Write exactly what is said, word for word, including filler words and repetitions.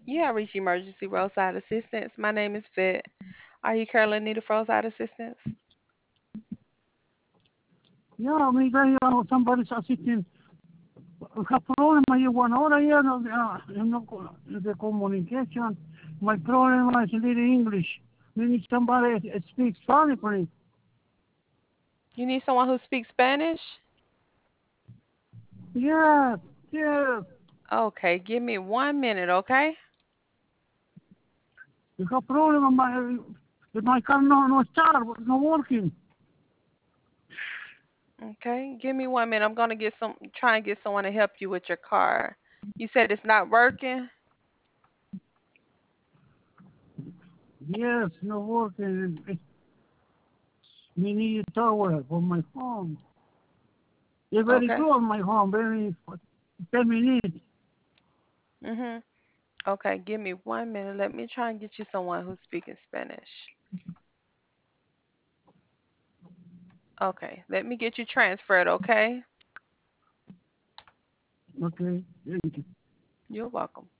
You have reached emergency roadside assistance. My name is Vet. Are you currently in need of roadside assistance? Yeah, mi kaya somebody's assisting. Problem you one hora here no, uh, no co- the communication. My problem is little English. We need somebody that speaks Spanish, please. You need someone who speaks Spanish? Yes, yes. Okay, give me one minute, okay? You got problem with my with my car no no start, no working. Okay, give me one minute. I'm gonna get some try and get someone to help you with your car. You said it's not working? Yes, no working. We need a tower for my home. They're very Okay. close my home, very ten minutes. Mhm. Okay, give me one minute. Let me try and get you someone who's speaking Spanish. Okay, let me get you transferred, okay? Okay, thank you. You're welcome.